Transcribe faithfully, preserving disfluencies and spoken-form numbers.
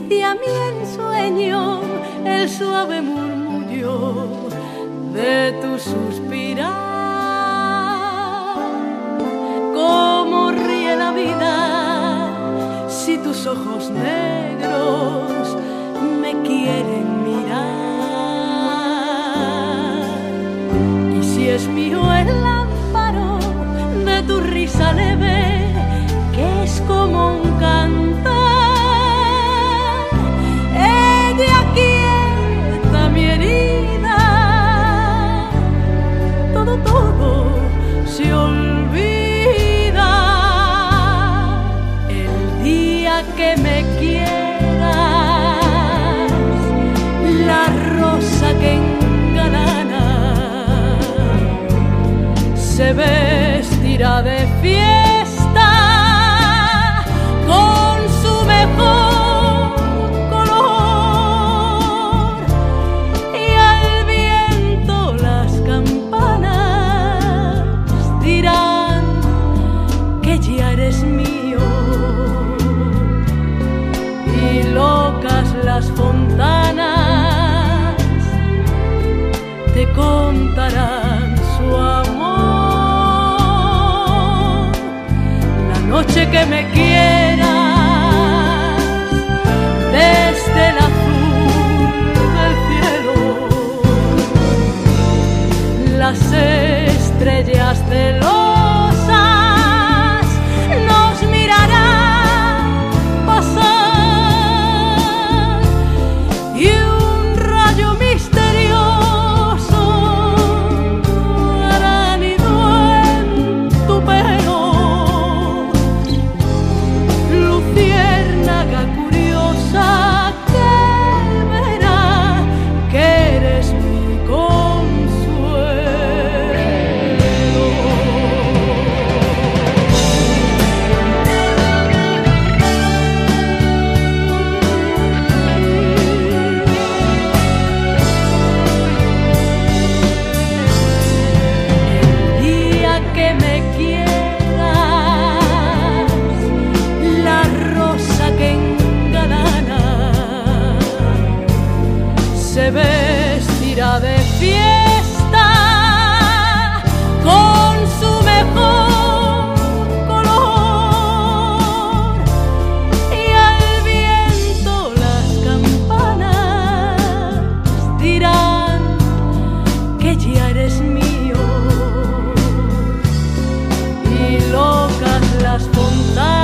transmite a mi ensueño el suave murmullo de tu suspirar. Cómo ríe la vida si tus ojos negros me quieren mirar. Y si es mío el amparo de tu risa leve, que es como un cantar, ella quieta mi herida, todo, todo se olvida. El día que me quieras, la rosa que engalana se vestirá de fiesta con su mejor color, y al viento las campanas dirán que ya eres mío, y locas las fontanas te contarán su amor. La noche que me quieras, desde el azul del cielo, las estrellas celosas nos mirarán pasar, y un rayo misterioso hará nido en tu pelo. Luciérnaga curiosa que verá que eres mi consuelo. El día que me quieras, la rosa que engalana se vestirá de fiesta con su mejor color, y al viento las campanas dirán que ya eres mío, y locas las fontanas